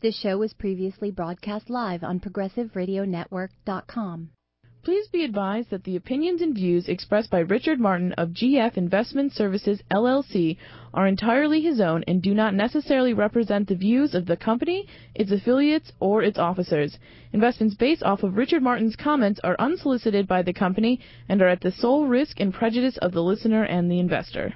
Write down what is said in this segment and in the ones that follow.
This show was previously broadcast live on ProgressiveRadioNetwork.com. Please be advised that the opinions and views expressed by Richard Martin of GF Investment Services, LLC are entirely his own and do not necessarily represent the views of the company, its affiliates, or its officers. Investments based off of Richard Martin's comments are unsolicited by the company and are at the sole risk and prejudice of the listener and the investor.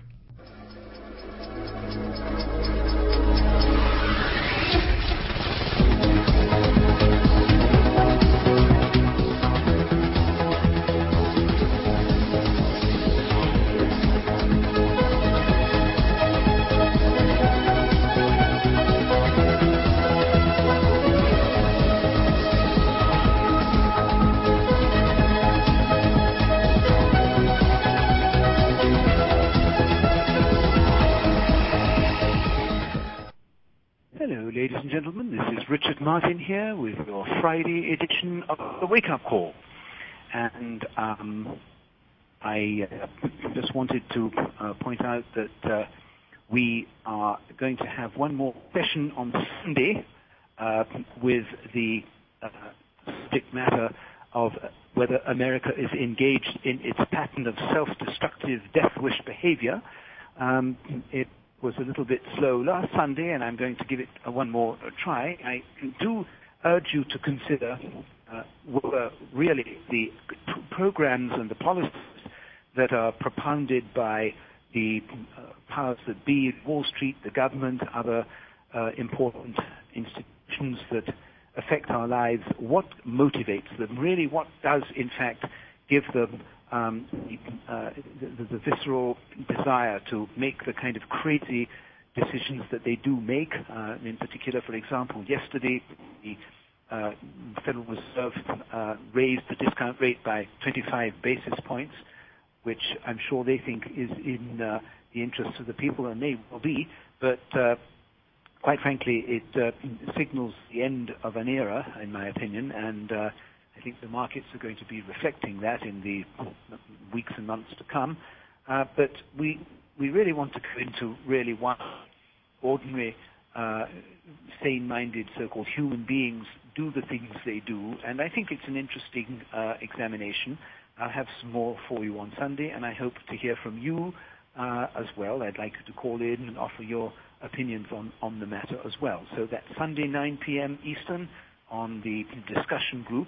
Ladies and gentlemen, this is Richard Martin here with your Friday edition of the Wake Up Call. And I just wanted to point out that we are going to have one more session on Sunday with the subject matter of whether America is engaged in its pattern of self-destructive death wish behavior. It was a little bit slow last Sunday, and I'm going to give it one more try. I do urge you to consider whether really the programs and the policies that are propounded by the powers that be, Wall Street, the government, other important institutions that affect our lives, what motivates them? Really, what does, in fact, give them the visceral desire to make the kind of crazy decisions that they do make. In particular, for example, yesterday the Federal Reserve raised the discount rate by 25 basis points, which I'm sure they think is in the interests of the people, and they will be, but quite frankly, it signals the end of an era, in my opinion, and I think the markets are going to be reflecting that in the weeks and months to come. But we really want to go into really what ordinary, sane-minded so-called human beings do the things they do. And I think it's an interesting examination. I'll have some more for you on Sunday, and I hope to hear from you as well. I'd like you to call in and offer your opinions on the matter as well. So that's Sunday, 9 p.m. Eastern on the discussion group.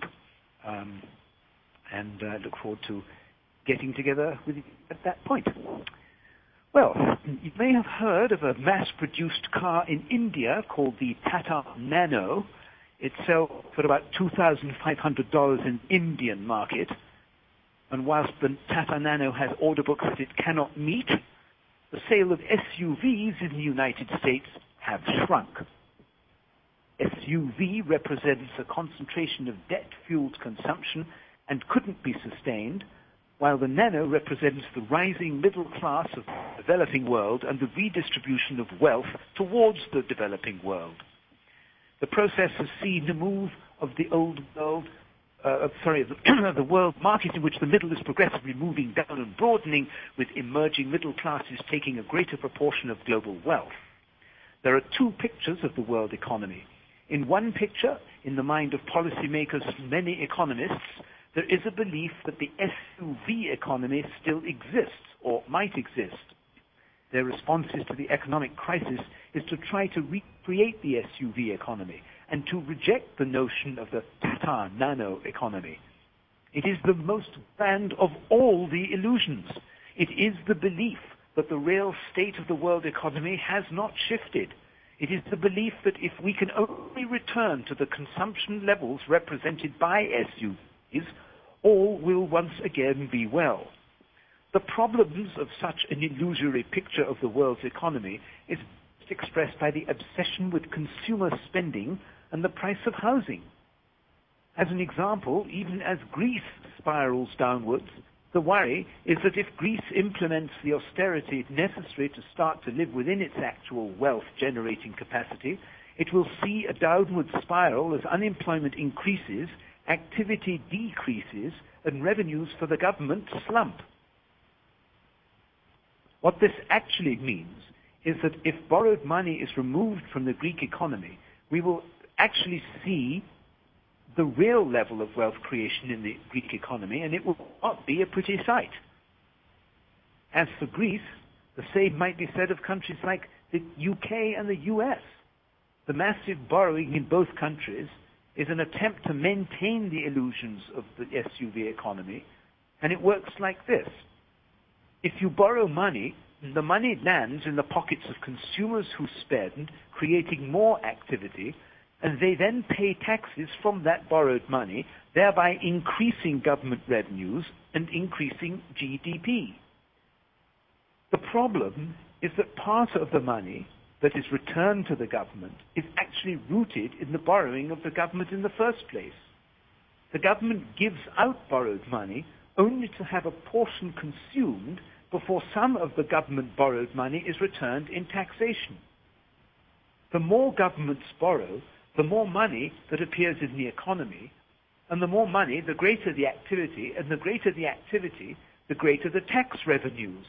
And I look forward to getting together with you at that point. Well, you may have heard of a mass-produced car in India called the Tata Nano. It sells for about $2,500 in the Indian market. And whilst the Tata Nano has order books that it cannot meet, the sale of SUVs in the United States have shrunk. SUV represents a concentration of debt-fueled consumption and couldn't be sustained, while the Nano represents the rising middle class of the developing world and the redistribution of wealth towards the developing world. The process has seen the move of the old world, the world market in which the middle is progressively moving down and broadening, with emerging middle classes taking a greater proportion of global wealth. There are two pictures of the world economy. In one picture, in the mind of policymakers and many economists, there is a belief that the SUV economy still exists or might exist. Their responses to the economic crisis is to try to recreate the SUV economy and to reject the notion of the Tata Nano economy. It is the most grand of all the illusions. It is the belief that the real state of the world economy has not shifted. It is the belief that if we can only return to the consumption levels represented by SUVs, all will once again be well. The problems of such an illusory picture of the world's economy is expressed by the obsession with consumer spending and the price of housing. As an example, even as Greece spirals downwards, the worry is that if Greece implements the austerity necessary to start to live within its actual wealth-generating capacity, it will see a downward spiral as unemployment increases, activity decreases, and revenues for the government slump. What this actually means is that if borrowed money is removed from the Greek economy, we will actually see the real level of wealth creation in the Greek economy, and it will not be a pretty sight. As for Greece, the same might be said of countries like the UK and the US. The massive borrowing in both countries is an attempt to maintain the illusions of the SUV economy, and it works like this. If you borrow money, the money lands in the pockets of consumers who spend, creating more activity, and they then pay taxes from that borrowed money, thereby increasing government revenues and increasing GDP. The problem is that part of the money that is returned to the government is actually rooted in the borrowing of the government in the first place. The government gives out borrowed money only to have a portion consumed before some of the government borrowed money is returned in taxation. The more governments borrow, the more money that appears in the economy, and the more money, the greater the activity, and the greater the activity, the greater the tax revenues.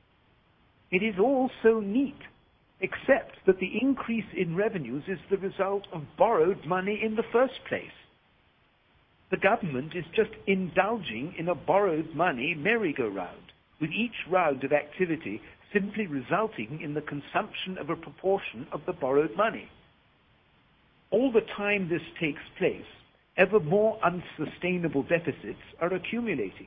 It is all so neat, except that the increase in revenues is the result of borrowed money in the first place. The government is just indulging in a borrowed money merry-go-round, with each round of activity simply resulting in the consumption of a proportion of the borrowed money. All the time this takes place, ever more unsustainable deficits are accumulating.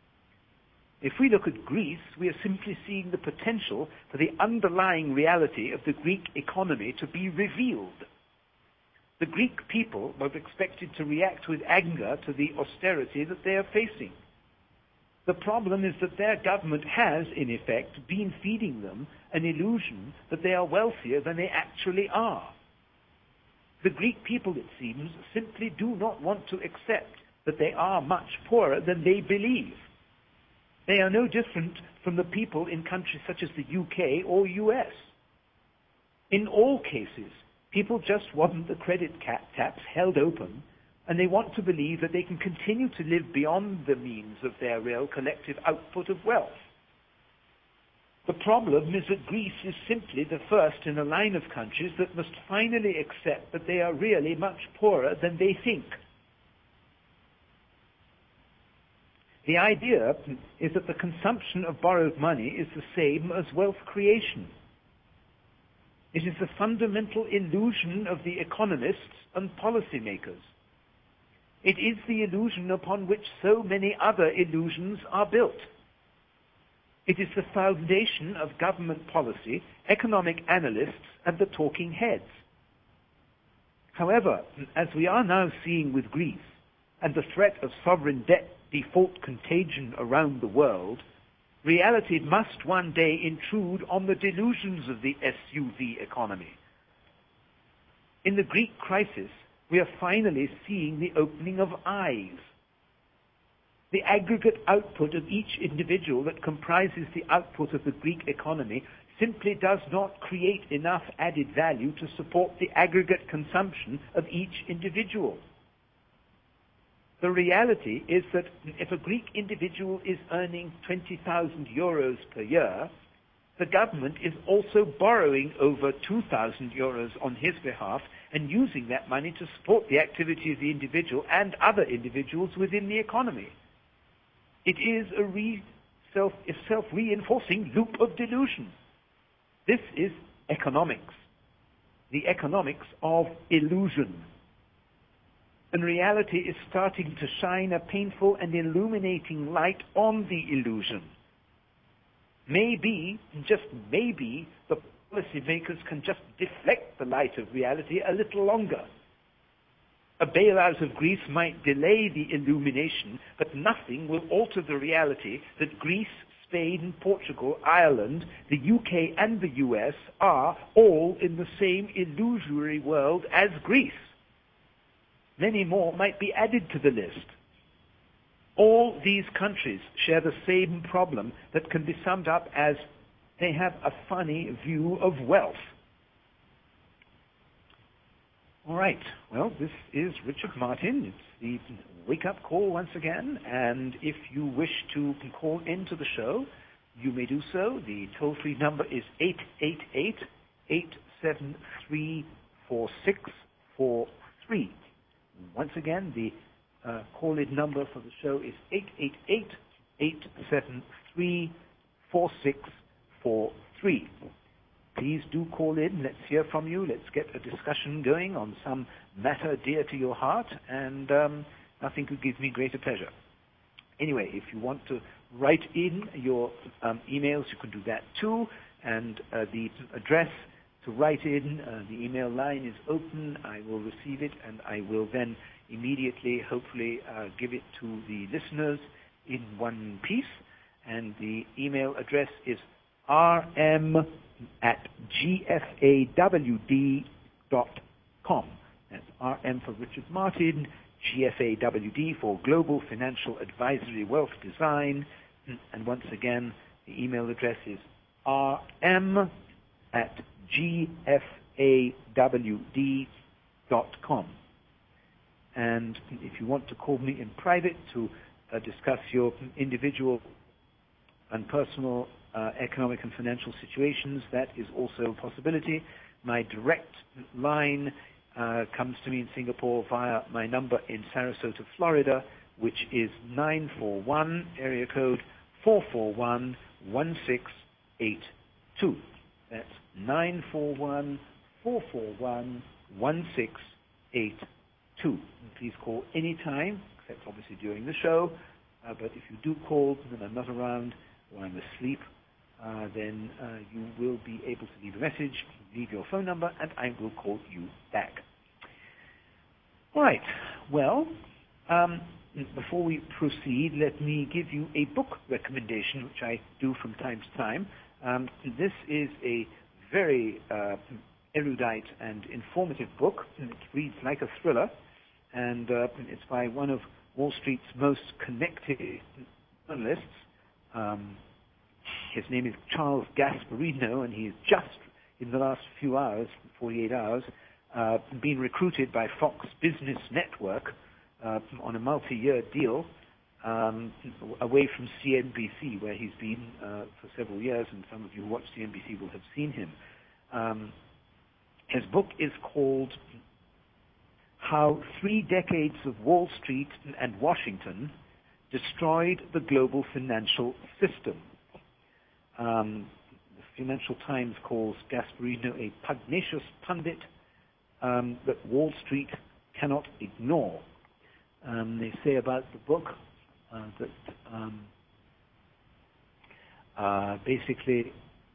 If we look at Greece, we are simply seeing the potential for the underlying reality of the Greek economy to be revealed. The Greek people were expected to react with anger to the austerity that they are facing. The problem is that their government has, in effect, been feeding them an illusion that they are wealthier than they actually are. The Greek people, it seems, simply do not want to accept that they are much poorer than they believe. They are no different from the people in countries such as the UK or US. In all cases, people just want the credit taps held open, and they want to believe that they can continue to live beyond the means of their real collective output of wealth. The problem is that Greece is simply the first in a line of countries that must finally accept that they are really much poorer than they think. The idea is that the consumption of borrowed money is the same as wealth creation. It is the fundamental illusion of the economists and policymakers. It is the illusion upon which so many other illusions are built. It is the foundation of government policy, economic analysts, and the talking heads. However, as we are now seeing with Greece, and the threat of sovereign debt default contagion around the world, reality must one day intrude on the delusions of the SUV economy. In the Greek crisis, we are finally seeing the opening of eyes. The aggregate output of each individual that comprises the output of the Greek economy simply does not create enough added value to support the aggregate consumption of each individual. The reality is that if a Greek individual is earning 20,000 euros per year, the government is also borrowing over 2,000 euros on his behalf and using that money to support the activity of the individual and other individuals within the economy. It is a self-reinforcing loop of delusion. This is economics, the economics of illusion. And reality is starting to shine a painful and illuminating light on the illusion. Maybe, just maybe, the policymakers can just deflect the light of reality a little longer. A bailout of Greece might delay the illumination, but nothing will alter the reality that Greece, Spain, Portugal, Ireland, the UK and the US are all in the same illusory world as Greece. Many more might be added to the list. All these countries share the same problem that can be summed up as they have a funny view of wealth. All right, well, this is Richard Martin. It's the wake-up call once again, and if you wish to call into the show, you may do so. The toll-free number is 888-873-4643. free. Once again, the call-in number for the show is 888-873-4643. Please do call in. Let's hear from you. Let's get a discussion going on some matter dear to your heart, and nothing could give me greater pleasure. Anyway, if you want to write in your emails, you can do that too, and the address to write in, the email line is open. I will receive it, and I will then immediately, hopefully, give it to the listeners in one piece. And the email address is rm@gfawd.com. That's RM for Richard Martin, GFAWD for Global Financial Advisory Wealth Design. And once again, the email address is rm@gfawd.com. And if you want to call me in private to discuss your individual and personal economic and financial situations, that is also a possibility. My direct line comes to me in Singapore via my number in Sarasota, Florida, which is 941, area code 441-1682. That's 941-441-1682. Please call any time, except obviously during the show. But if you do call and I'm not around or I'm asleep, then you will be able to leave a message, leave your phone number, and I will call you back. All right. Well, before we proceed, let me give you a book recommendation, which I do from time to time. This is a very erudite and informative book. It reads like a thriller, and it's by one of Wall Street's most connected journalists. His name is Charles Gasparino, and he's just, in the last few hours, 48 hours, been recruited by Fox Business Network on a multi-year deal away from CNBC, where he's been for several years, and some of you who watch CNBC will have seen him. His book is called How 3 Decades of Wall Street and Washington Destroyed the Global Financial System. The Financial Times calls Gasparino a pugnacious pundit that Wall Street cannot ignore. They say about the book that basically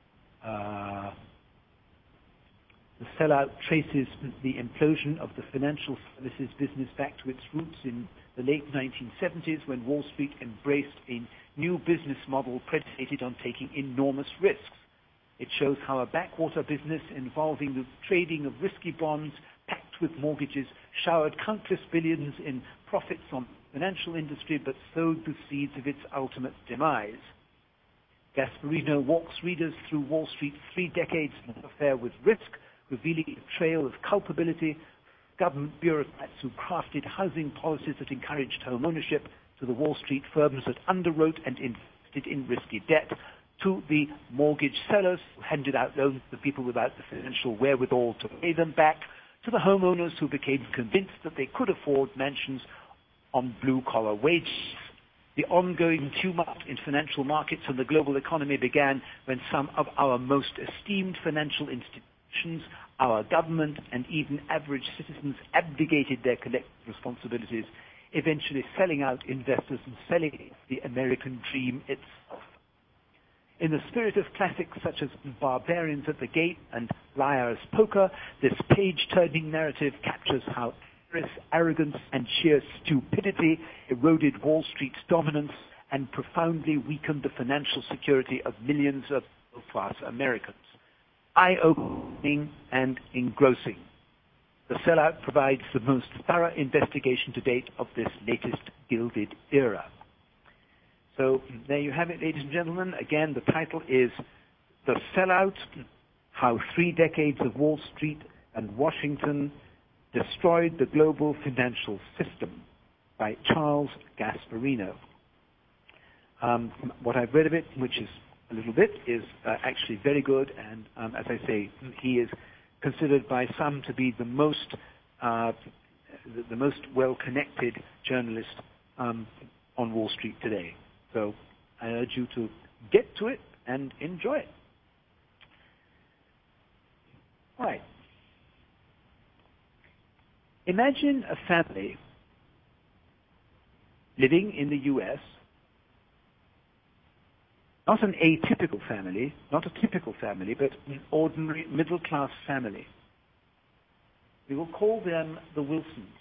the sellout traces the implosion of the financial services business back to its roots in the late 1970s, when Wall Street embraced a new business model predicated on taking enormous risks. It shows how a backwater business involving the trading of risky bonds packed with mortgages showered countless billions in profits on the financial industry, but sowed the seeds of its ultimate demise. Gasparino walks readers through Wall Street's 3 decades of affair with risk, revealing a trail of culpability, government bureaucrats who crafted housing policies that encouraged home ownership, to the Wall Street firms that underwrote and invested in risky debt, to the mortgage sellers who handed out loans to people without the financial wherewithal to pay them back, to the homeowners who became convinced that they could afford mansions on blue-collar wages. The ongoing tumult in financial markets and the global economy began when some of our most esteemed financial institutions, our government, and even average citizens abdicated their collective responsibilities, eventually selling out investors and selling the American dream itself. In the spirit of classics such as Barbarians at the Gate and Liar's Poker, this page-turning narrative captures how arrogance and sheer stupidity eroded Wall Street's dominance and profoundly weakened the financial security of millions of middle-class Americans. Eye-opening and engrossing. The sellout provides the most thorough investigation to date of this latest gilded era. So there you have it, ladies and gentlemen. Again, the title is The Sellout, How 3 Decades of Wall Street and Washington Destroyed the Global Financial System by Charles Gasparino. What I've read of it, which is a little bit, is actually very good, and as I say, he is considered by some to be the most the most well-connected journalist on Wall Street today. So I urge you to get to it and enjoy it. All right. Imagine a family living in the U.S., not an atypical family, not a typical family, but an ordinary middle-class family. We will call them the Wilsons.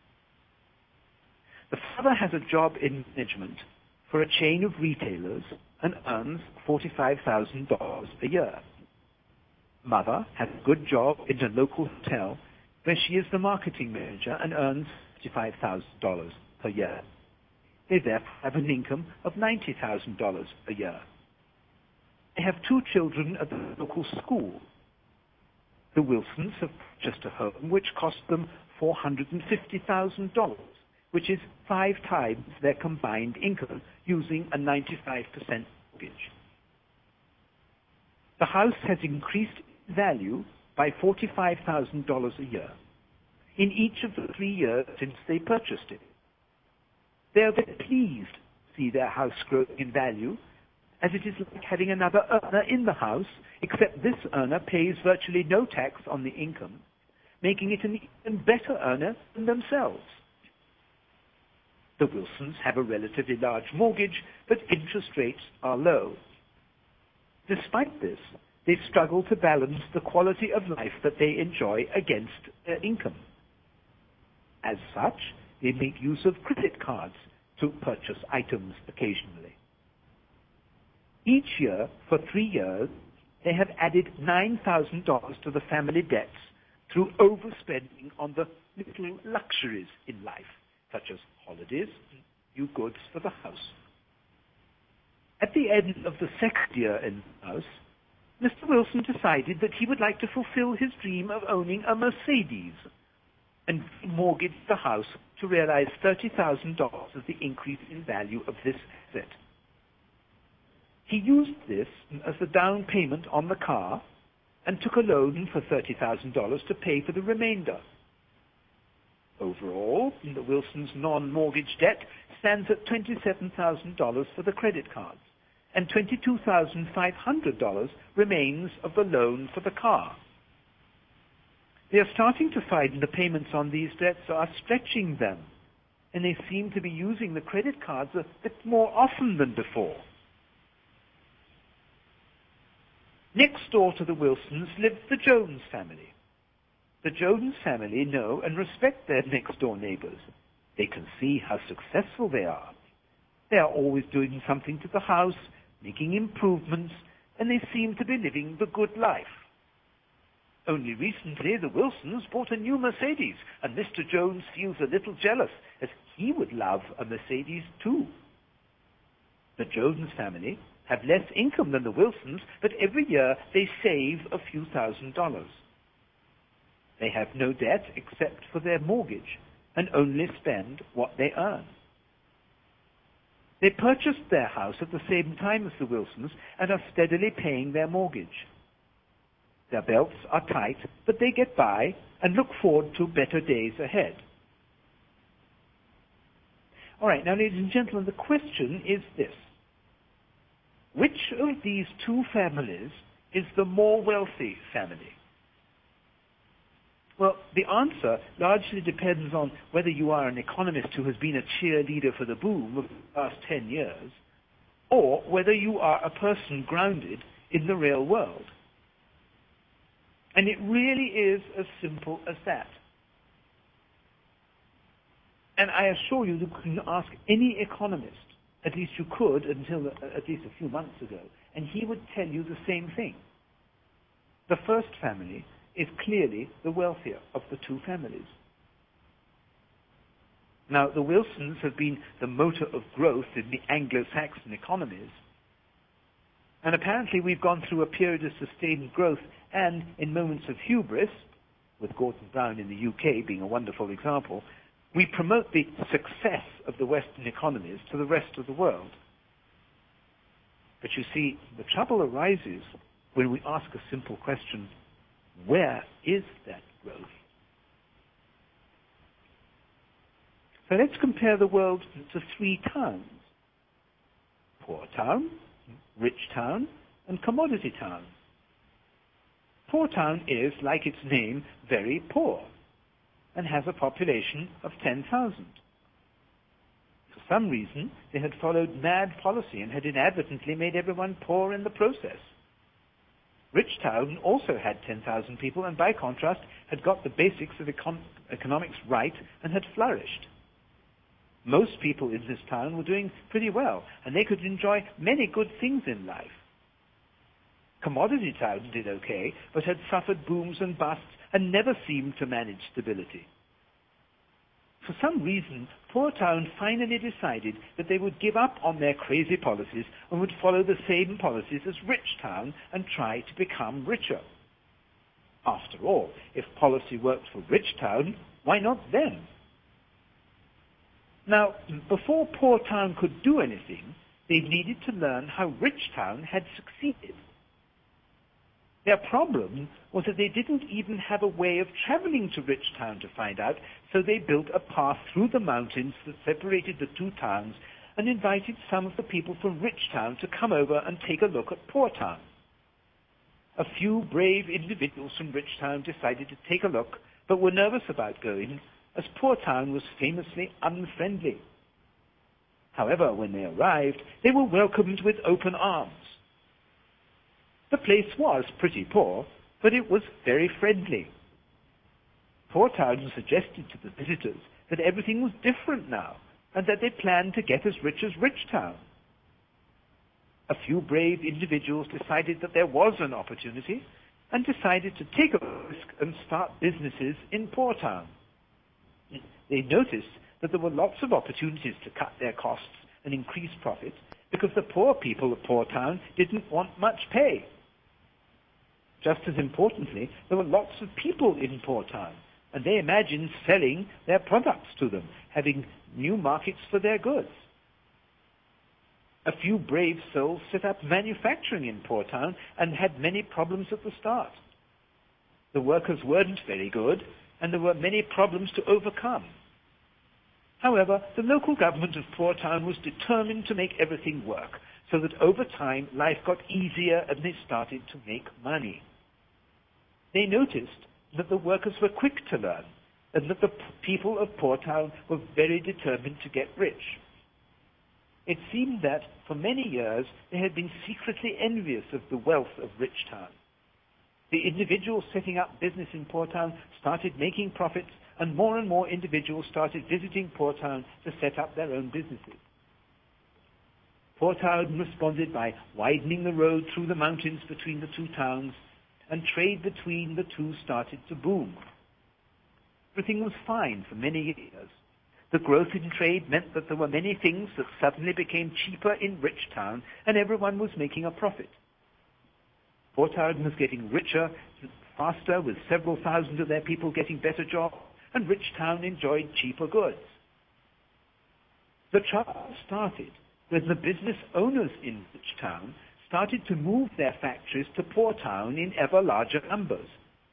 The father has a job in management for a chain of retailers and earns $45,000 a year. Mother has a good job in a local hotel where she is the marketing manager and earns $55,000 per year. They therefore have an income of $90,000 a year. They have 2 children at the local school. The Wilsons have purchased a home which cost them $450,000, which is 5 times their combined income using a 95% mortgage. The house has increased in value by $45,000 a year in each of the 3 years since they purchased it. They are very pleased to see their house growing in value, as it is like having another earner in the house, except this earner pays virtually no tax on the income, making it an even better earner than themselves. The Wilsons have a relatively large mortgage, but interest rates are low. Despite this, they struggle to balance the quality of life that they enjoy against their income. As such, they make use of credit cards to purchase items occasionally. Each year, for 3 years, they have added $9,000 to the family debts through overspending on the little luxuries in life, such as holidays and new goods for the house. At the end of the 2nd year in the house, Mr. Wilson decided that he would like to fulfill his dream of owning a Mercedes and mortgaged the house to realize $30,000 of the increase in value of this asset. He used this as the down payment on the car and took a loan for $30,000 to pay for the remainder. Overall, the Wilsons' non-mortgage debt stands at $27,000 for the credit cards, and $22,500 remains of the loan for the car. They are starting to find the payments on these debts are stretching them, and they seem to be using the credit cards a bit more often than before. Next door to the Wilsons lived the Jones family. The Jones family know and respect their next-door neighbors. They can see how successful they are. They are always doing something to the house, making improvements, and they seem to be living the good life. Only recently, the Wilsons bought a new Mercedes, and Mr. Jones feels a little jealous, as he would love a Mercedes too. The Jones family have less income than the Wilsons, but every year they save a few $1,000s. They have no debt except for their mortgage, and only spend what they earn. They purchased their house at the same time as the Wilsons and are steadily paying their mortgage. Their belts are tight, but they get by and look forward to better days ahead. All right, now, ladies and gentlemen, the question is this. Which of these 2 families is the more wealthy family? Well, the answer largely depends on whether you are an economist who has been a cheerleader for the boom of the past 10 years, or whether you are a person grounded in the real world. And it really is as simple as that. And I assure you, you can ask any economist, at least you could until at least a few months ago, and he would tell you the same thing. The first family is clearly the wealthier of the 2 families. Now, the Wilsons have been the motor of growth in the Anglo-Saxon economies, and apparently we've gone through a period of sustained growth, and in moments of hubris, with Gordon Brown in the UK being a wonderful example, we promote the success of the Western economies to the rest of the world. But you see, the trouble arises when we ask a simple question: where is that growth? So let's compare the world to three towns: poor town, rich town, and commodity town. Poor town is, like its name, very poor and has a population of 10,000. For some reason, they had followed mad policy and had inadvertently made everyone poor in the process. Rich town also had 10,000 people and, by contrast, had got the basics of economics right and had flourished. Most people in this town were doing pretty well, and they could enjoy many good things in life. Commodity town did okay, but had suffered booms and busts and never seemed to manage stability. For some reason, poor town finally decided that they would give up on their crazy policies and would follow the same policies as rich town and try to become richer. After all, if policy worked for rich town, why not them? Now, before poor town could do anything, they needed to learn how rich town had succeeded. Their problem was that they didn't even have a way of traveling to rich town to find out, so they built a path through the mountains that separated the two towns and invited some of the people from rich town to come over and take a look at poor town. A few brave individuals from rich town decided to take a look, but were nervous about going, as poor town was famously unfriendly. However, when they arrived, they were welcomed with open arms. The place was pretty poor, but it was very friendly. Poor town suggested to the visitors that everything was different now, and that they planned to get as rich town. A few brave individuals decided that there was an opportunity, and decided to take a risk and start businesses in poor town. They noticed that there were lots of opportunities to cut their costs and increase profit, because the poor people of poor town didn't want much pay. Just as importantly, there were lots of people in poor town, and they imagined selling their products to them, having new markets for their goods. A few brave souls set up manufacturing in poor town and had many problems at the start. The workers weren't very good, and there were many problems to overcome. However, the local government of poor town was determined to make everything work, so that over time life got easier and they started to make money. They noticed that the workers were quick to learn, and that the people of poor town were very determined to get rich. It seemed that, for many years, they had been secretly envious of the wealth of rich town. The individuals setting up business in poor town started making profits, and more individuals started visiting poor town to set up their own businesses. Poor town responded by widening the road through the mountains between the two towns, and trade between the two started to boom. Everything was fine for many years. The growth in trade meant that there were many things that suddenly became cheaper in rich town, and everyone was making a profit. Poor town was getting richer faster, with several thousand of their people getting better jobs, and rich town enjoyed cheaper goods. The trouble started when the business owners in rich town started to move their factories to poor town in ever larger numbers.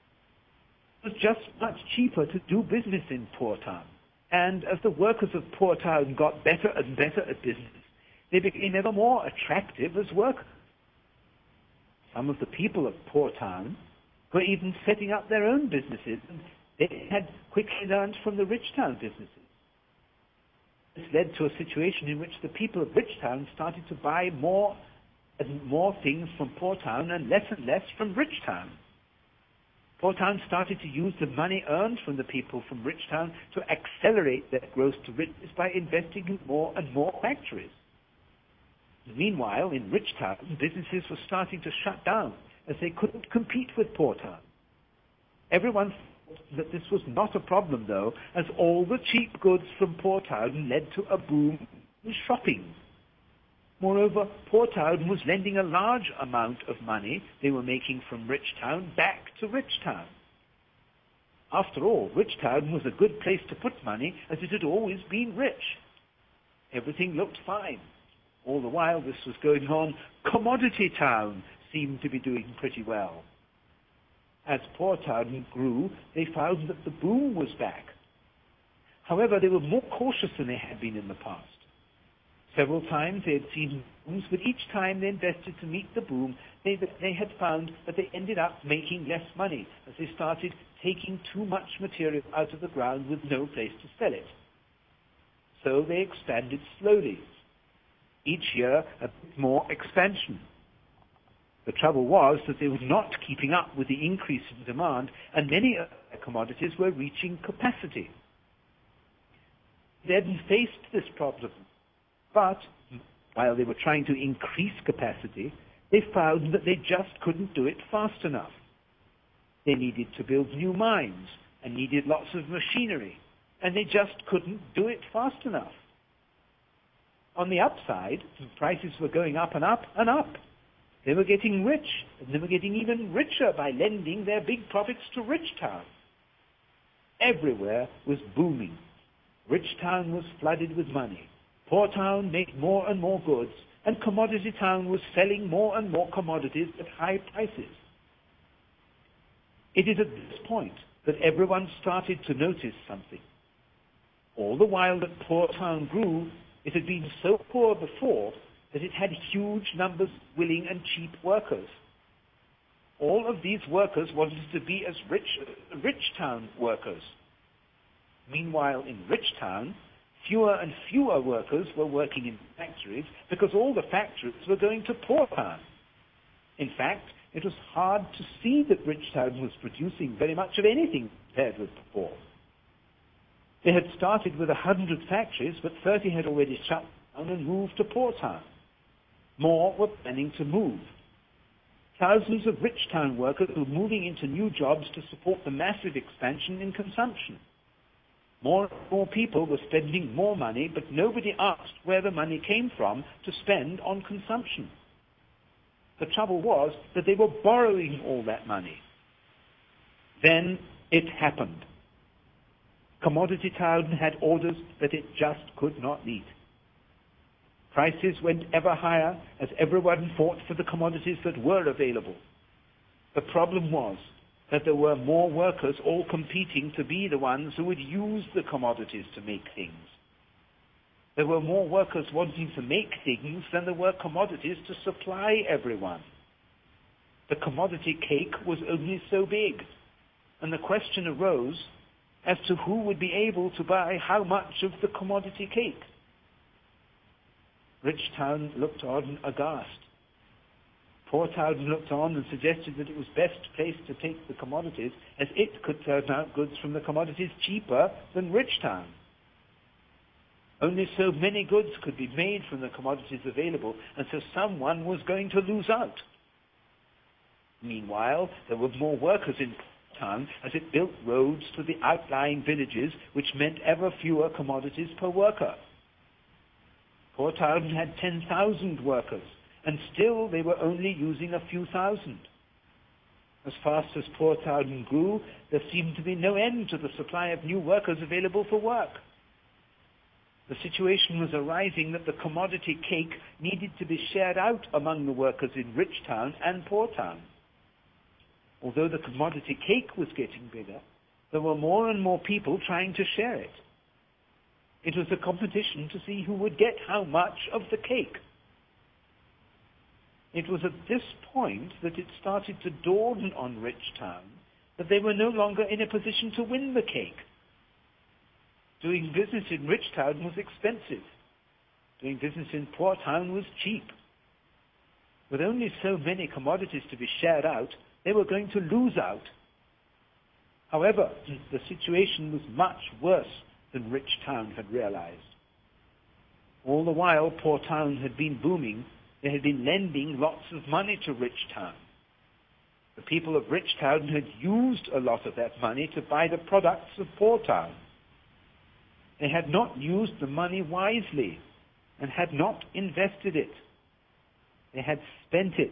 It was just much cheaper to do business in poor town, and as the workers of poor town got better and better at business, they became ever more attractive as workers. Some of the people of poor town were even setting up their own businesses, and they had quickly learned from the rich town businesses. This led to a situation in which the people of rich town started to buy more and more things from poor town and less from rich town. Poor town started to use the money earned from the people from rich town to accelerate their growth to riches by investing in more and more factories. Meanwhile, in rich town, businesses were starting to shut down as they couldn't compete with poor town. Everyone thought that this was not a problem, though, as all the cheap goods from poor town led to a boom in shopping. Moreover, poor town was lending a large amount of money they were making from rich town back to rich town. After all, rich town was a good place to put money, as it had always been rich. Everything looked fine. All the while this was going on, commodity town seemed to be doing pretty well. As poor town grew, they found that the boom was back. However, they were more cautious than they had been in the past. Several times they had seen booms, but each time they invested to meet the boom, they had found that they ended up making less money as they started taking too much material out of the ground with no place to sell it. So they expanded slowly. Each year, a bit more expansion. The trouble was that they were not keeping up with the increase in demand, and many of their commodities were reaching capacity. They hadn't faced this problem, but while they were trying to increase capacity, they found that they just couldn't do it fast enough. They needed to build new mines and needed lots of machinery, and they just couldn't do it fast enough. On the upside, prices were going up and up and up. They were getting rich, and they were getting even richer by lending their big profits to Rich Town. Everywhere was booming. Rich Town was flooded with money. Poor Town made more and more goods, and Commodity Town was selling more and more commodities at high prices. It is at this point that everyone started to notice something. All the while that Poor Town grew, it had been so poor before that it had huge numbers of willing and cheap workers. All of these workers wanted to be as rich as Rich Town workers. Meanwhile, in Rich Town, fewer and fewer workers were working in factories because all the factories were going to Poor Town. In fact, it was hard to see that Rich Town was producing very much of anything compared with before. They had started with 100 factories, but 30 had already shut down and moved to Poor Town. More were planning to move. Thousands of Rich Town workers were moving into new jobs to support the massive expansion in consumption. More and more people were spending more money, but nobody asked where the money came from to spend on consumption. The trouble was that they were borrowing all that money. Then it happened. Commodity Town had orders that it just could not meet. Prices went ever higher as everyone fought for the commodities that were available. The problem was that there were more workers all competing to be the ones who would use the commodities to make things. There were more workers wanting to make things than there were commodities to supply everyone. The commodity cake was only so big, and the question arose as to who would be able to buy how much of the commodity cake. Rich Town looked on aghast. Poor Town looked on and suggested that it was best placed to take the commodities, as it could turn out goods from the commodities cheaper than Rich Town. Only so many goods could be made from the commodities available, and so someone was going to lose out. Meanwhile, there were more workers in Town as it built roads to the outlying villages, which meant ever fewer commodities per worker. Poor Town had 10,000 workers, and still they were only using a few thousand. As fast as Poor Town grew, there seemed to be no end to the supply of new workers available for work. The situation was arising that the commodity cake needed to be shared out among the workers in Rich Town and Poor Town. Although the commodity cake was getting bigger, there were more and more people trying to share it. It was a competition to see who would get how much of the cake. It was at this point that it started to dawn on Rich Town that they were no longer in a position to win the cake. Doing business in Rich Town was expensive. Doing business in Poor Town was cheap. With only so many commodities to be shared out, they were going to lose out. However, the situation was much worse than Rich Town had realized. All the while Poor Town had been booming, they had been lending lots of money to Rich Town. The people of Rich Town had used a lot of that money to buy the products of Poor Town. They had not used the money wisely and had not invested it. They had spent it.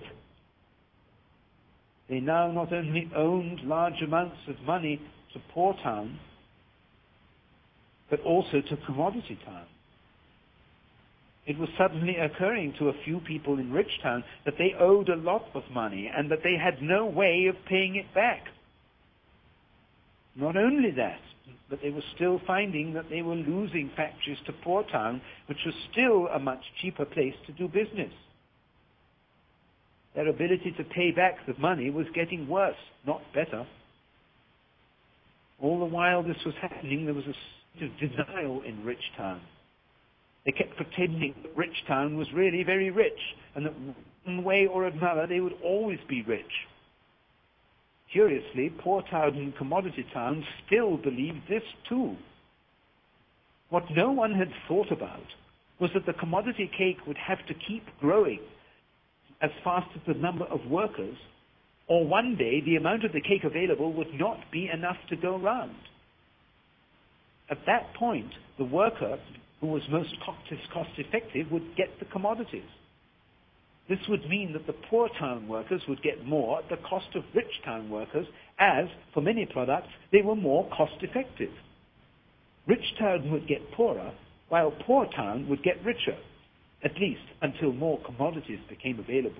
They now not only owned large amounts of money to Poor Town, but also to Commodity Town. It was suddenly occurring to a few people in Rich Town that they owed a lot of money and that they had no way of paying it back. Not only that, but they were still finding that they were losing factories to Poor Town, which was still a much cheaper place to do business. Their ability to pay back the money was getting worse, not better. All the while this was happening, there was a sort of denial in Rich Town. They kept pretending that Rich Town was really very rich, and that one way or another they would always be rich. Curiously, Poor Town and Commodity Town still believed this too. What no one had thought about was that the commodity cake would have to keep growing as fast as the number of workers, or one day the amount of the cake available would not be enough to go round. At that point, the worker who was most cost effective would get the commodities. This would mean that the Poor Town workers would get more at the cost of Rich Town workers, as, for many products, they were more cost effective. Rich Town would get poorer, while Poor Town would get richer, at least until more commodities became available.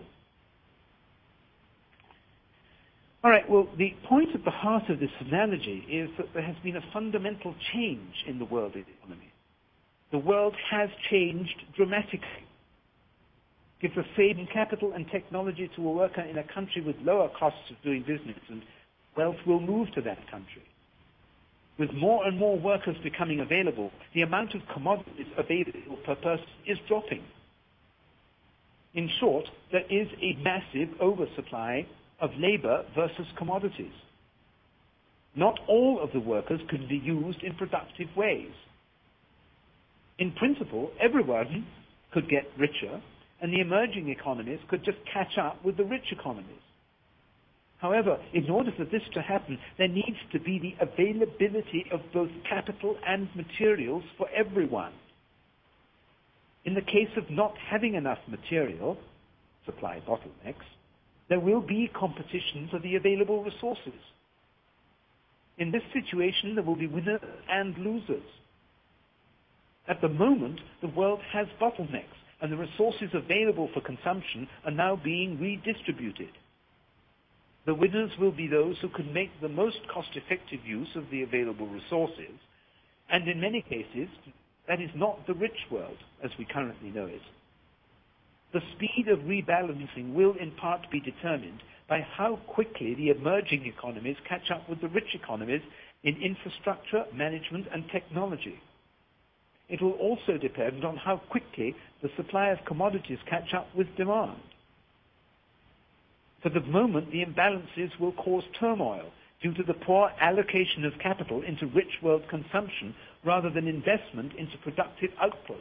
All right, well, the point at the heart of this analogy is that there has been a fundamental change in the world economy. The world has changed dramatically. Give the same capital and technology to a worker in a country with lower costs of doing business, and wealth will move to that country. With more and more workers becoming available, the amount of commodities available per person is dropping. In short, there is a massive oversupply of labor versus commodities. Not all of the workers can be used in productive ways. In principle, everyone could get richer, and the emerging economies could just catch up with the rich economies. However, in order for this to happen, there needs to be the availability of both capital and materials for everyone. In the case of not having enough material, supply bottlenecks, there will be competition for the available resources. In this situation, there will be winners and losers. At the moment, the world has bottlenecks, and the resources available for consumption are now being redistributed. The winners will be those who can make the most cost-effective use of the available resources, and in many cases, that is not the rich world as we currently know it. The speed of rebalancing will in part be determined by how quickly the emerging economies catch up with the rich economies in infrastructure, management, and technology. It will also depend on how quickly the supply of commodities catch up with demand. For the moment, the imbalances will cause turmoil due to the poor allocation of capital into rich world consumption rather than investment into productive output.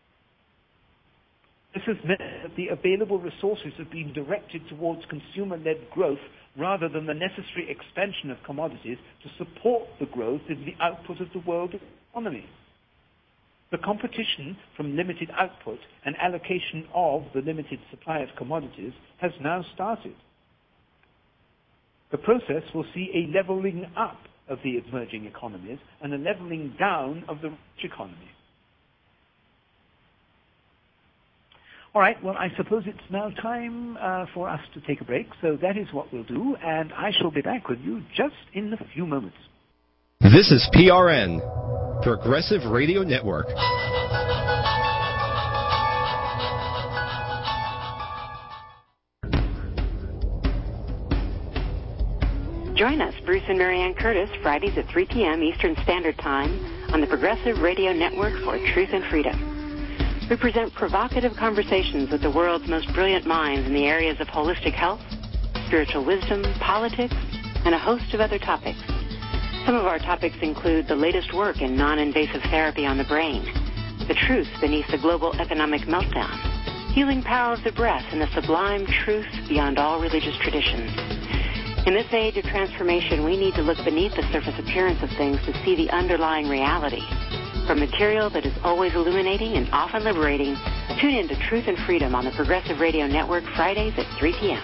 This has meant that the available resources have been directed towards consumer-led growth rather than the necessary expansion of commodities to support the growth in the output of the world economy. The competition from limited output and allocation of the limited supply of commodities has now started. The process will see a leveling up of the emerging economies and a leveling down of the rich economy. All right, well, I suppose it's now time for us to take a break, so that is what we'll do, and I shall be back with you just in a few moments. This is PRN, Progressive Radio Network. Join us, Bruce and Marianne Curtis, Fridays at 3 p.m. Eastern Standard Time on the Progressive Radio Network for Truth and Freedom. We present provocative conversations with the world's most brilliant minds in the areas of holistic health, spiritual wisdom, politics, and a host of other topics. Some of our topics include the latest work in non-invasive therapy on the brain, the truth beneath the global economic meltdown, healing power of the breath, and the sublime truth beyond all religious traditions. In this age of transformation, we need to look beneath the surface appearance of things to see the underlying reality. For material that is always illuminating and often liberating, tune in to Truth and Freedom on the Progressive Radio Network, Fridays at 3 p.m.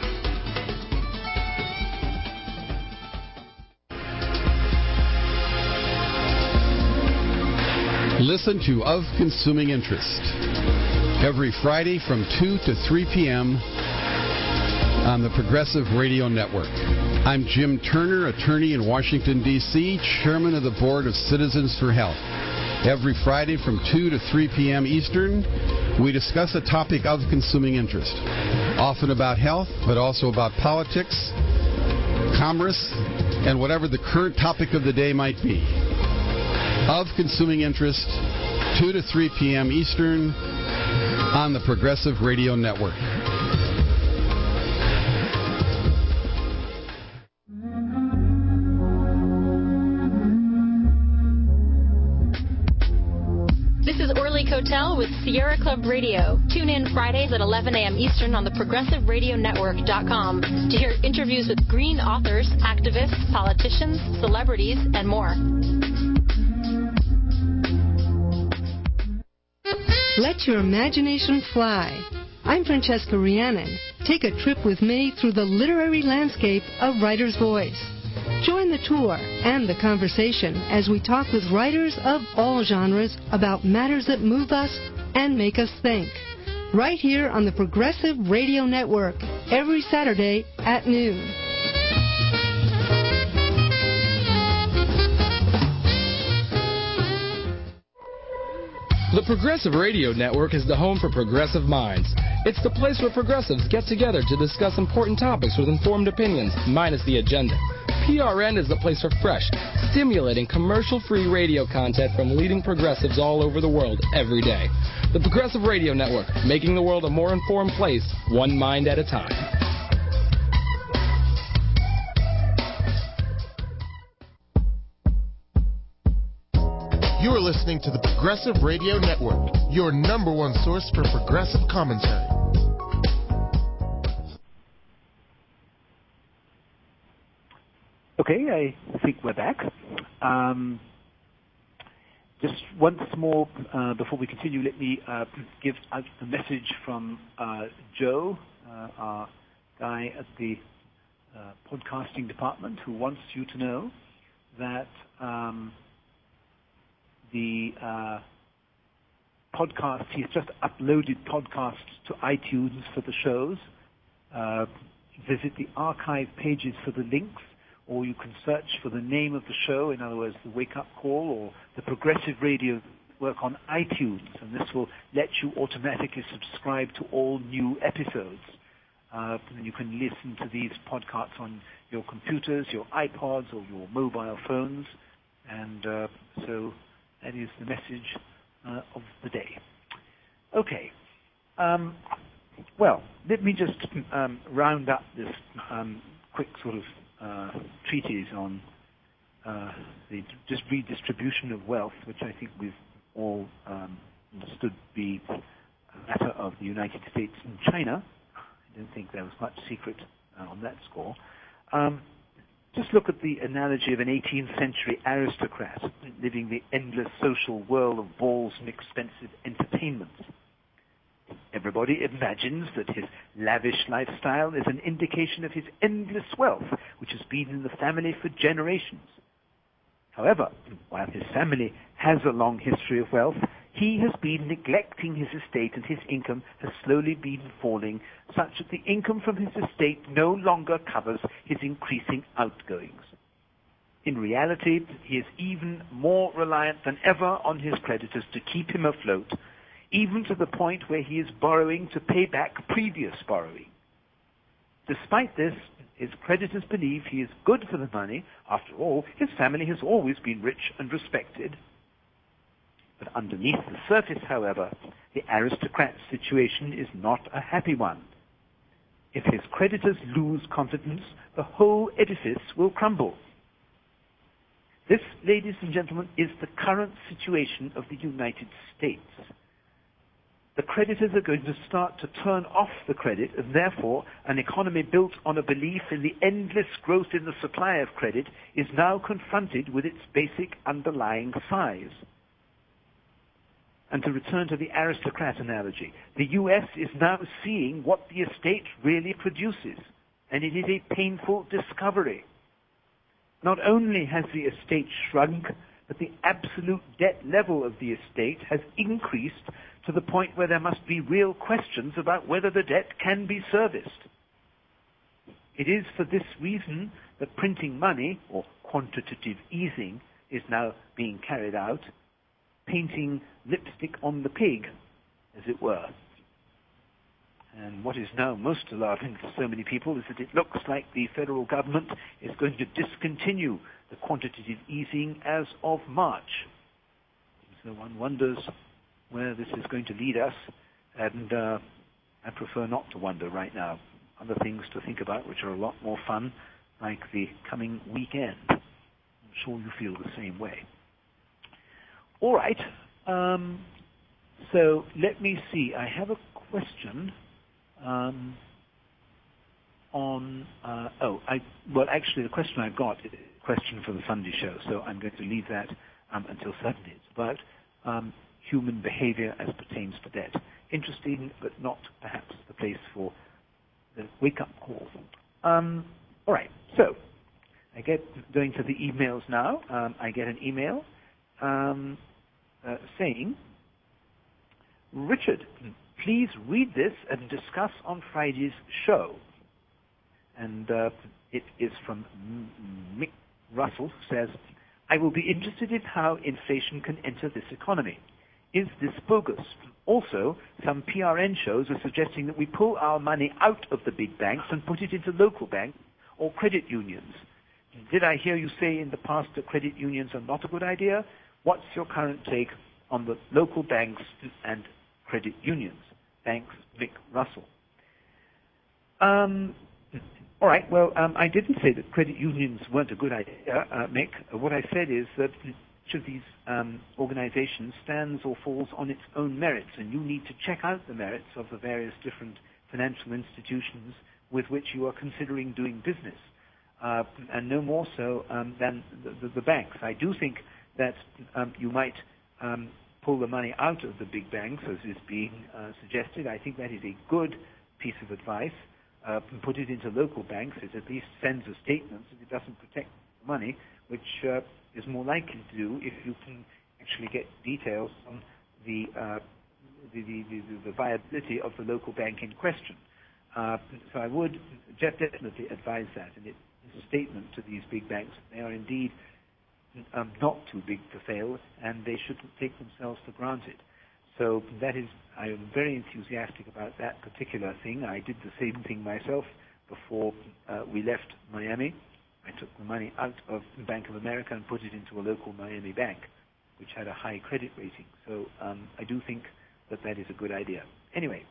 Listen to Of Consuming Interest every Friday from 2 to 3 p.m. on the Progressive Radio Network. I'm Jim Turner, attorney in Washington, D.C., chairman of the Board of Citizens for Health. Every Friday from 2 to 3 p.m. Eastern, we discuss a topic of consuming interest, often about health, but also about politics, commerce, and whatever the current topic of the day might be. Of consuming interest, 2 to 3 p.m. Eastern, on the Progressive Radio Network. This is Orly Cotel with Sierra Club Radio. Tune in Fridays at 11 a.m. Eastern on the ProgressiveRadioNetwork.com to hear interviews with green authors, activists, politicians, celebrities, and more. Let your imagination fly. I'm Francesca Rhiannon. Take a trip with me through the literary landscape of Writer's Voice. Join the tour and the conversation as we talk with writers of all genres about matters that move us and make us think. Right here on the Progressive Radio Network, every Saturday at noon. The Progressive Radio Network is the home for progressive minds. It's the place where progressives get together to discuss important topics with informed opinions, minus the agenda. PRN is the place for fresh, stimulating, commercial-free radio content from leading progressives all over the world every day. The Progressive Radio Network, making the world a more informed place, one mind at a time. You are listening to the Progressive Radio Network, your number one source for progressive commentary. Okay, I think we're back. Just once more, before we continue, let me give out a message from Joe, our guy at the podcasting department, who wants you to know that the podcast, he's just uploaded podcasts to iTunes for the shows. Visit the archive pages for the links, or you can search for the name of the show, in other words, the Wake Up Call or the Progressive Radio Network on iTunes, and this will let you automatically subscribe to all new episodes. And you can listen to these podcasts on your computers, your iPods, or your mobile phones, and so that is the message of the day. Okay. Well, let me just round up this quick sort of treatise on the redistribution of wealth, which I think we've all understood to be a matter of the United States and China. I don't think there was much secret on that score. Just look at the analogy of an 18th century aristocrat living the endless social whirl of balls and expensive entertainments. Everybody imagines that his lavish lifestyle is an indication of his endless wealth, which has been in the family for generations. However, while his family has a long history of wealth, he has been neglecting his estate, and his income has slowly been falling, such that the income from his estate no longer covers his increasing outgoings. In reality, he is even more reliant than ever on his creditors to keep him afloat, even to the point where he is borrowing to pay back previous borrowing. Despite this, his creditors believe he is good for the money. After all, his family has always been rich and respected. But underneath the surface, however, the aristocrat's situation is not a happy one. If his creditors lose confidence, the whole edifice will crumble. This, ladies and gentlemen, is the current situation of the United States. The creditors are going to start to turn off the credit, and therefore an economy built on a belief in the endless growth in the supply of credit is now confronted with its basic underlying size. And to return to the aristocrat analogy, the U.S. is now seeing what the estate really produces, and it is a painful discovery. Not only has the estate shrunk, but the absolute debt level of the estate has increased to the point where there must be real questions about whether the debt can be serviced. It is for this reason that printing money, or quantitative easing, is now being carried out, painting lipstick on the pig, as it were. And what is now most alarming for so many people is that it looks like the federal government is going to discontinue the quantitative easing as of March. So one wonders where this is going to lead us, and I prefer not to wonder right now. Other things to think about which are a lot more fun, like the coming weekend. I'm sure you feel the same way. All right. So let me see. I have a question actually, the question I've got is a question for the Sunday show, so I'm going to leave that until Sunday. It's about human behavior as pertains to debt. Interesting, but not perhaps the place for the wake-up call. All right, so I get going to the emails now. I get an email saying, Richard, please read this and discuss on Friday's show. And it is from Mick Russell, who says, I will be interested in how inflation can enter this economy. Is this bogus? Also, some PRN shows are suggesting that we pull our money out of the big banks and put it into local banks or credit unions. Did I hear you say in the past that credit unions are not a good idea? What's your current take on the local banks and credit unions? Thanks, Mick Russell. All right, well, I didn't say that credit unions weren't a good idea, Mick. What I said is that each of these organizations stands or falls on its own merits, and you need to check out the merits of the various different financial institutions with which you are considering doing business, and no more so than the banks. I do think that you might pull the money out of the big banks, as is being suggested. I think that is a good piece of advice. Put it into local banks. It at least sends a statement that it doesn't protect the money, which is more likely to do if you can actually get details on the viability of the local bank in question. So I would definitely advise that, and it is a statement to these big banks that they are indeed not too big to fail, and they shouldn't take themselves for granted. So that is, I am very enthusiastic about that particular thing. I did the same thing myself before we left Miami. I took the money out of Bank of America and put it into a local Miami bank, which had a high credit rating. So I do think that that is a good idea. Anyway,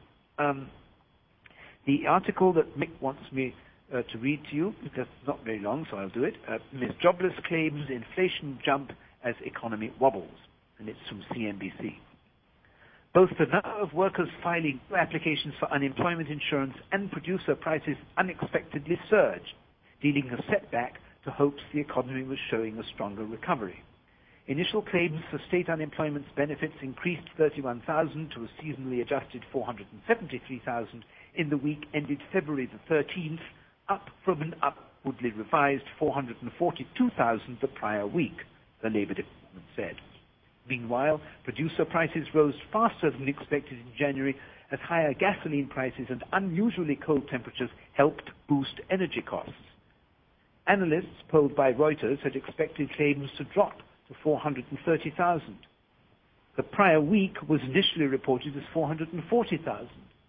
the article that Mick wants me to read to you, because it's not very long, so I'll do it. Ms. Jobless claims inflation jump as economy wobbles, and it's from CNBC. Both the number of workers filing applications for unemployment insurance and producer prices unexpectedly surged, dealing a setback to hopes the economy was showing a stronger recovery. Initial claims for state unemployment benefits increased 31,000 to a seasonally adjusted 473,000 in the week ended February the 13th, up from an upwardly revised 442,000 the prior week, the Labor Department said. Meanwhile, producer prices rose faster than expected in January as higher gasoline prices and unusually cold temperatures helped boost energy costs. Analysts polled by Reuters had expected claims to drop to 430,000. The prior week was initially reported as 440,000.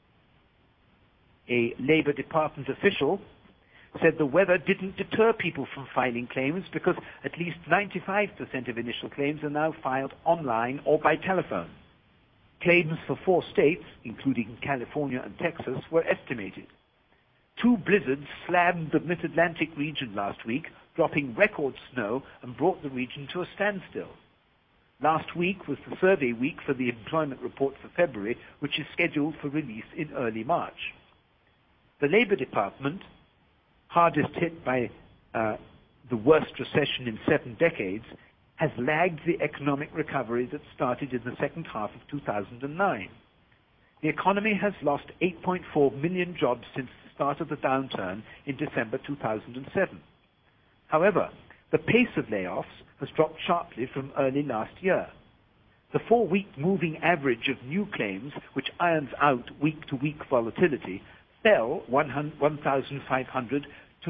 A Labor Department official said the weather didn't deter people from filing claims because at least 95% of initial claims are now filed online or by telephone. Claims for 4 states, including California and Texas, were estimated. 2 blizzards slammed the Mid-Atlantic region last week, dropping record snow and brought the region to a standstill. Last week was the survey week for the employment report for February, which is scheduled for release in early March. The Labor Department, hardest hit by the worst recession in 7 decades, has lagged the economic recovery that started in the second half of 2009. The economy has lost 8.4 million jobs since the start of the downturn in December 2007. However, the pace of layoffs has dropped sharply from early last year. The 4-week moving average of new claims, which irons out week-to-week volatility, fell 1,500 to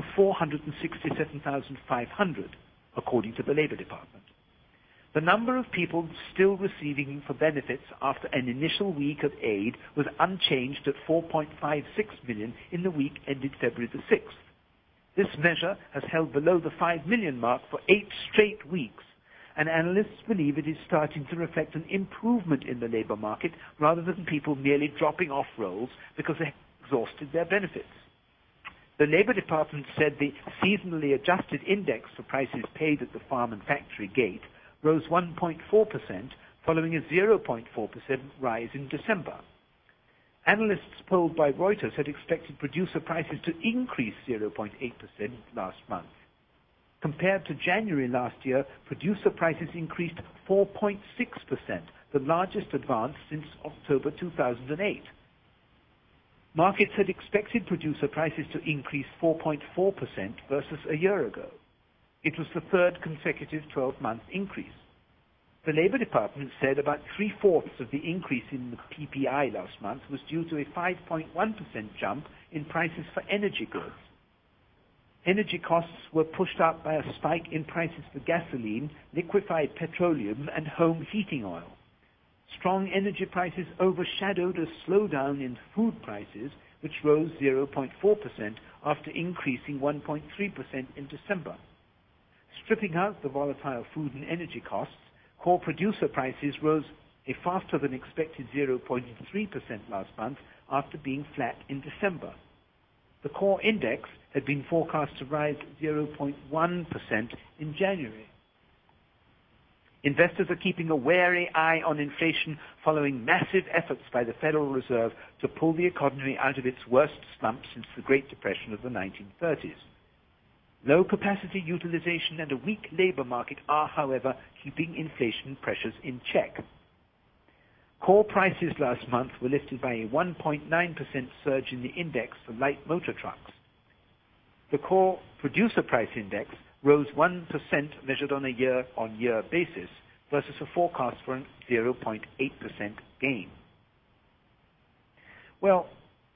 467,500, according to the Labor Department. The number of people still receiving for benefits after an initial week of aid was unchanged at 4.56 million in the week ended February the 6th. This measure has held below the 5 million mark for 8 straight weeks, and analysts believe it is starting to reflect an improvement in the labor market rather than people merely dropping off rolls because they have exhausted their benefits. The Labor Department said the seasonally adjusted index for prices paid at the farm and factory gate rose 1.4%, following a 0.4% rise in December. Analysts polled by Reuters had expected producer prices to increase 0.8% last month. Compared to January last year, producer prices increased 4.6%, the largest advance since October 2008. Markets had expected producer prices to increase 4.4% versus a year ago. It was the third consecutive 12-month increase. The Labor Department said about 3/4 of the increase in the PPI last month was due to a 5.1% jump in prices for energy goods. Energy costs were pushed up by a spike in prices for gasoline, liquefied petroleum, and home heating oil. Strong energy prices overshadowed a slowdown in food prices, which rose 0.4% after increasing 1.3% in December. Stripping out the volatile food and energy costs, core producer prices rose a faster than expected 0.3% last month after being flat in December. The core index had been forecast to rise 0.1% in January. Investors are keeping a wary eye on inflation following massive efforts by the Federal Reserve to pull the economy out of its worst slump since the Great Depression of the 1930s. Low capacity utilization and a weak labor market are, however, keeping inflation pressures in check. Core prices last month were lifted by a 1.9% surge in the index for light motor trucks. The core producer price index rose 1% measured on a year-on-year basis versus a forecast for a 0.8% gain. Well,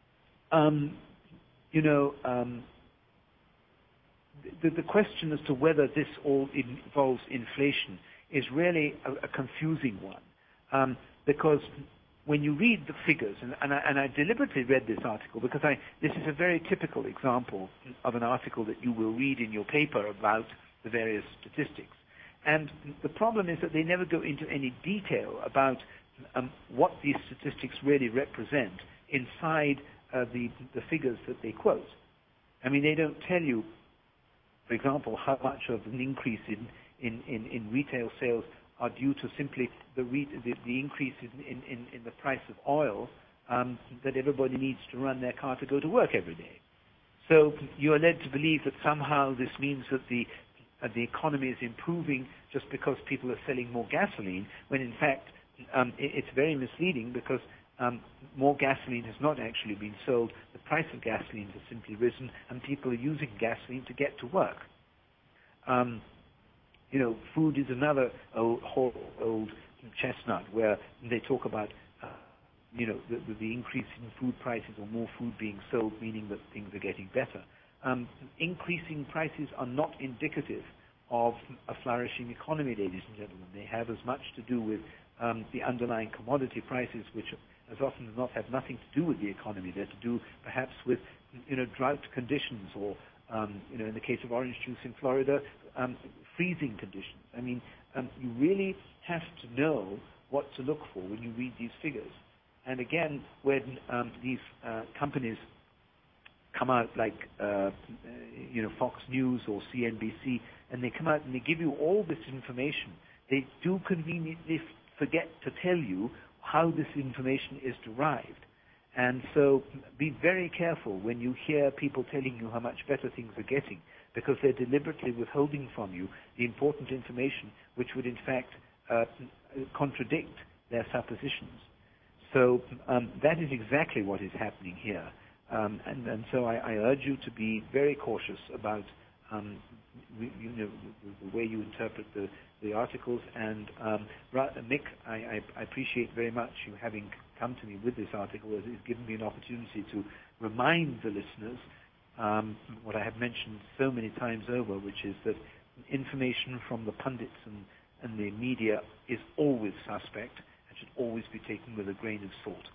the question as to whether this all involves inflation is really a confusing one, because when you read the figures, and I deliberately read this article because this is a very typical example of an article that you will read in your paper about the various statistics. And the problem is that they never go into any detail about what these statistics really represent inside the figures that they quote. I mean, they don't tell you, for example, how much of an increase in retail sales are due to simply the increase in the price of oil that everybody needs to run their car to go to work every day. So you are led to believe that somehow this means that the economy is improving just because people are selling more gasoline, when in fact it's very misleading because more gasoline has not actually been sold. The price of gasoline has simply risen, and people are using gasoline to get to work. Food is another old chestnut where they talk about, the increase in food prices or more food being sold, meaning that things are getting better. Increasing prices are not indicative of a flourishing economy, ladies and gentlemen. They have as much to do with the underlying commodity prices, which as often as not have nothing to do with the economy. They're to do perhaps with, drought conditions or, in the case of orange juice in Florida, freezing conditions. I mean, you really have to know what to look for when you read these figures. And again, when these companies come out like, Fox News or CNBC, and they come out and they give you all this information, they do conveniently forget to tell you how this information is derived. And so be very careful when you hear people telling you how much better things are getting, because they're deliberately withholding from you the important information which would in fact contradict their suppositions. So that is exactly what is happening here. And so I urge you to be very cautious about the way you interpret the articles. And Mick, I appreciate very much you having come to me with this article, as it's given me an opportunity to remind the listeners what I have mentioned so many times over, which is that information from the pundits and the media is always suspect and should always be taken with a grain of salt.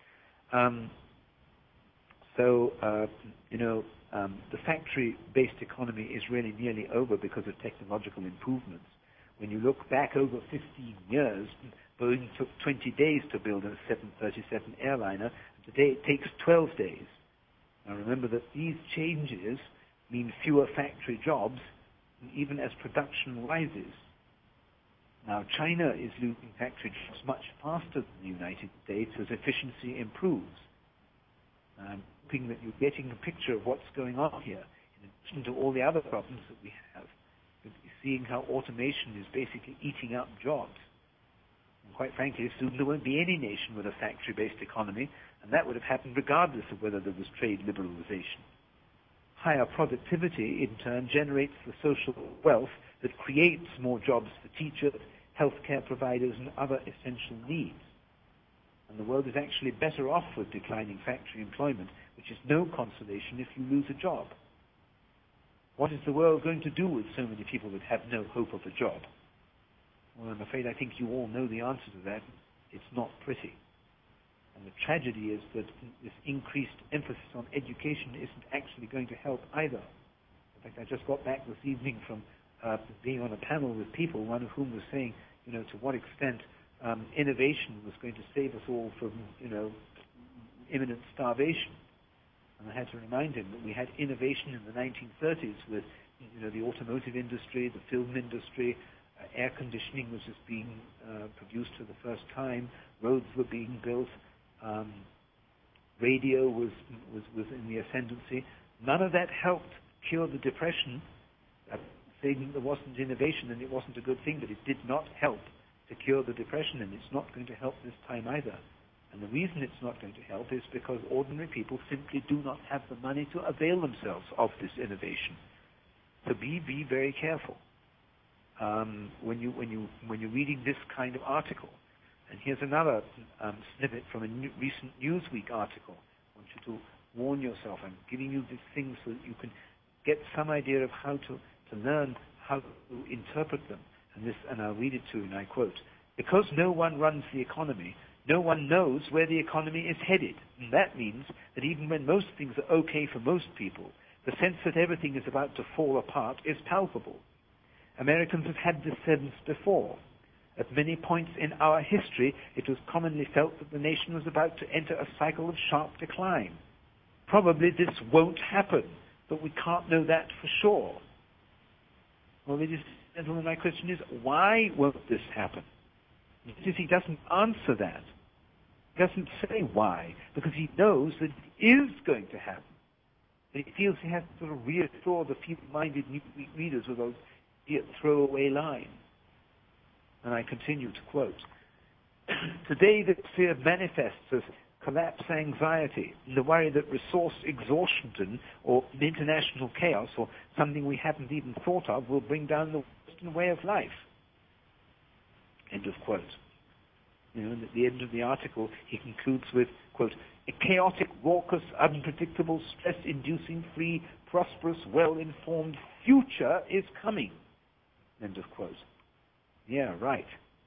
The factory-based economy is really nearly over because of technological improvements. When you look back over 15 years, Boeing took 20 days to build a 737 airliner. Today it takes 12 days. Now remember that these changes mean fewer factory jobs, even as production rises. Now China is losing factory jobs much faster than the United States as efficiency improves. I'm hoping that you're getting a picture of what's going on here, in addition to all the other problems that we have. You're seeing how automation is basically eating up jobs. And quite frankly, soon there won't be any nation with a factory-based economy, and that would have happened regardless of whether there was trade liberalization. Higher productivity, in turn, generates the social wealth that creates more jobs for teachers, healthcare providers, and other essential needs. And the world is actually better off with declining factory employment, which is no consolation if you lose a job. What is the world going to do with so many people that have no hope of a job? Well, I'm afraid I think you all know the answer to that. It's not pretty. And the tragedy is that this increased emphasis on education isn't actually going to help either. In fact, I just got back this evening from being on a panel with people, one of whom was saying, to what extent innovation was going to save us all from, imminent starvation. And I had to remind him that we had innovation in the 1930s with, the automotive industry, the film industry, air conditioning was just being produced for the first time, roads were being built, radio was in the ascendancy. None of that helped cure the Depression. Saying there wasn't innovation and it wasn't a good thing, but it did not help to cure the Depression, and it's not going to help this time either. And the reason it's not going to help is because ordinary people simply do not have the money to avail themselves of this innovation. So be very careful when you're reading this kind of article. And here's another snippet from a recent Newsweek article. I want you to warn yourself. I'm giving you these things so that you can get some idea of how to learn how to interpret them. And I'll read it to you, and I quote, "Because no one runs the economy, no one knows where the economy is headed. And that means that even when most things are okay for most people, the sense that everything is about to fall apart is palpable. Americans have had this sense before. At many points in our history, it was commonly felt that the nation was about to enter a cycle of sharp decline. Probably this won't happen, but we can't know that for sure." Well, ladies and gentlemen, my question is, why won't this happen? Because he doesn't answer that. He doesn't say why, because he knows that it is going to happen. But he feels he has to sort of reassure the feeble-minded Newsweek readers with those throwaway lines. And I continue to quote, "Today this fear manifests as collapse anxiety, and the worry that resource exhaustion or international chaos or something we haven't even thought of will bring down the Western way of life." End of quote. And at the end of the article, he concludes with, quote, "A chaotic, raucous, unpredictable, stress-inducing, free, prosperous, well-informed future is coming." End of quote. Yeah, right.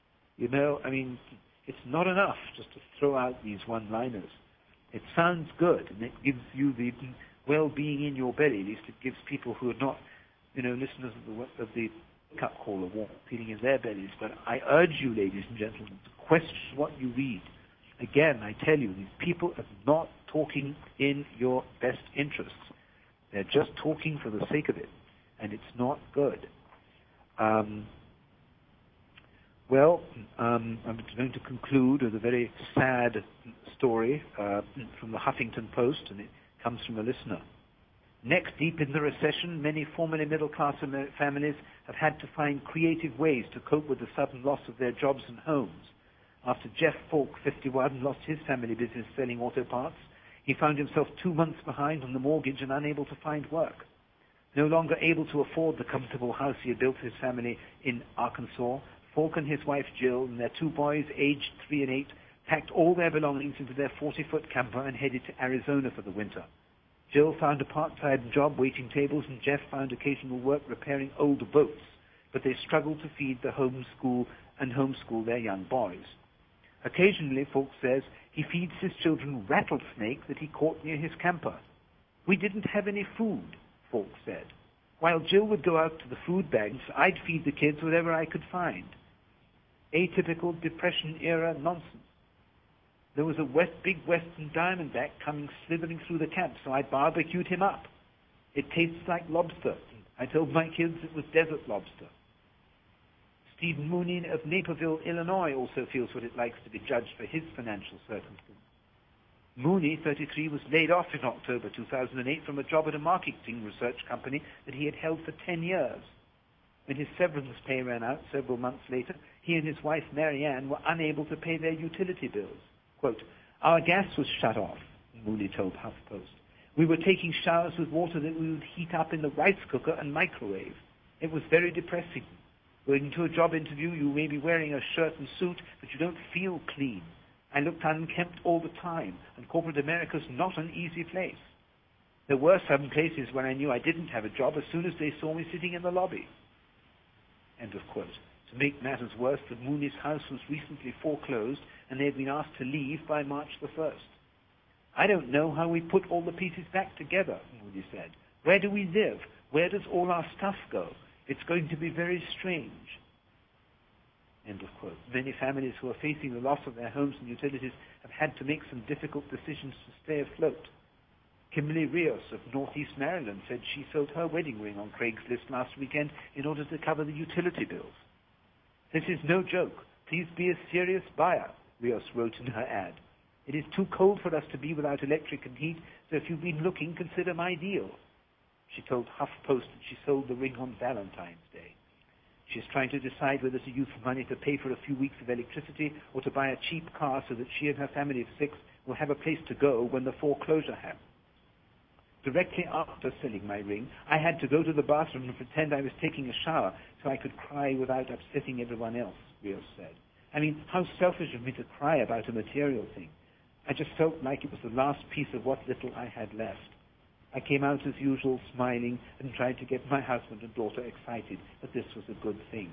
It's not enough just to throw out these one-liners. It sounds good, and it gives you the well-being in your belly. At least it gives people who are not, listeners of the wake-up call a warm feeling in their bellies. But I urge you, ladies and gentlemen, to question what you read. Again, I tell you, these people are not talking in your best interests. They're just talking for the sake of it, and it's not good. I'm going to conclude with a very sad story from the Huffington Post, and it comes from a listener. Neck deep in the recession, many formerly middle-class families have had to find creative ways to cope with the sudden loss of their jobs and homes. After Jeff Falk, 51, lost his family business selling auto parts, he found himself 2 months behind on the mortgage and unable to find work. No longer able to afford the comfortable house he had built for his family in Arkansas, Falk and his wife Jill and their 2 boys, aged 3 and 8, packed all their belongings into their 40-foot camper and headed to Arizona for the winter. Jill found a part-time job waiting tables, and Jeff found occasional work repairing older boats, but they struggled to feed the homeschool their young boys. Occasionally, Falk says, he feeds his children rattlesnake that he caught near his camper. We didn't have any food, Falk said. While Jill would go out to the food banks, I'd feed the kids whatever I could find. Atypical Depression-era nonsense. There was a big western diamondback coming slithering through the camp, so I barbecued him up. It tastes like lobster. I told my kids it was desert lobster. Stephen Mooney of Naperville, Illinois, also feels what it likes to be judged for his financial circumstances. Mooney, 33, was laid off in October 2008 from a job at a marketing research company that he had held for 10 years. When his severance pay ran out several months later, he and his wife, Marianne, were unable to pay their utility bills. Quote, our gas was shut off, Mooney told HuffPost. We were taking showers with water that we would heat up in the rice cooker and microwave. It was very depressing. Going to a job interview, you may be wearing a shirt and suit, but you don't feel clean. I looked unkempt all the time, and corporate America's not an easy place. There were some places where I knew I didn't have a job as soon as they saw me sitting in the lobby. End of quote. To make matters worse, the Mooney's house was recently foreclosed, and they had been asked to leave by March the 1st. I don't know how we put all the pieces back together, Mooney said. Where do we live? Where does all our stuff go? It's going to be very strange. End of quote. Many families who are facing the loss of their homes and utilities have had to make some difficult decisions to stay afloat. Kimberly Rios of Northeast Maryland said she sold her wedding ring on Craigslist last weekend in order to cover the utility bills. This is no joke. Please be a serious buyer, Rios wrote in her ad. It is too cold for us to be without electric and heat, so if you've been looking, consider my deal. She told HuffPost that she sold the ring on Valentine's Day. She is trying to decide whether to use the money to pay for a few weeks of electricity or to buy a cheap car so that she and her family of 6 will have a place to go when the foreclosure happens. Directly after selling my ring, I had to go to the bathroom and pretend I was taking a shower so I could cry without upsetting everyone else, Rios said. I mean, how selfish of me to cry about a material thing. I just felt like it was the last piece of what little I had left. I came out as usual, smiling, and tried to get my husband and daughter excited that this was a good thing.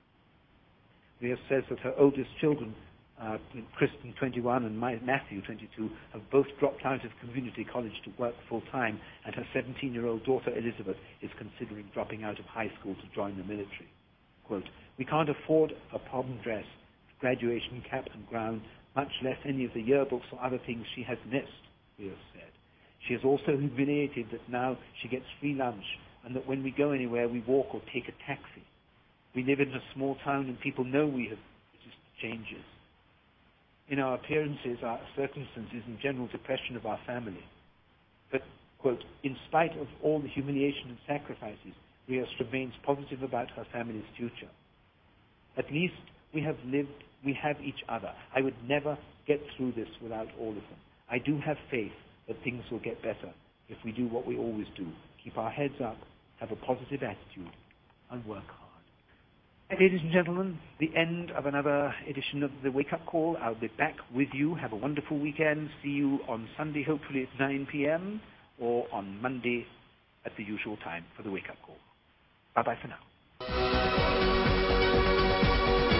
Rios says that her oldest children, Kristen, 21, and Matthew, 22, have both dropped out of community college to work full-time, and her 17-year-old daughter, Elizabeth, is considering dropping out of high school to join the military. Quote, we can't afford a prom dress, graduation cap and gown, much less any of the yearbooks or other things she has missed, Rios said. She is also humiliated that now she gets free lunch and that when we go anywhere we walk or take a taxi. We live in a small town and people know we have just changes. In our appearances, our circumstances, and general depression of our family. But, quote, in spite of all the humiliation and sacrifices, Rios remains positive about her family's future. At least we have each other. I would never get through this without all of them. I do have faith that things will get better if we do what we always do. Keep our heads up, have a positive attitude, and work hard. Ladies and gentlemen, the end of another edition of the Wake Up Call. I'll be back with you. Have a wonderful weekend. See you on Sunday, hopefully at 9 p.m., or on Monday at the usual time for the Wake Up Call. Bye-bye for now.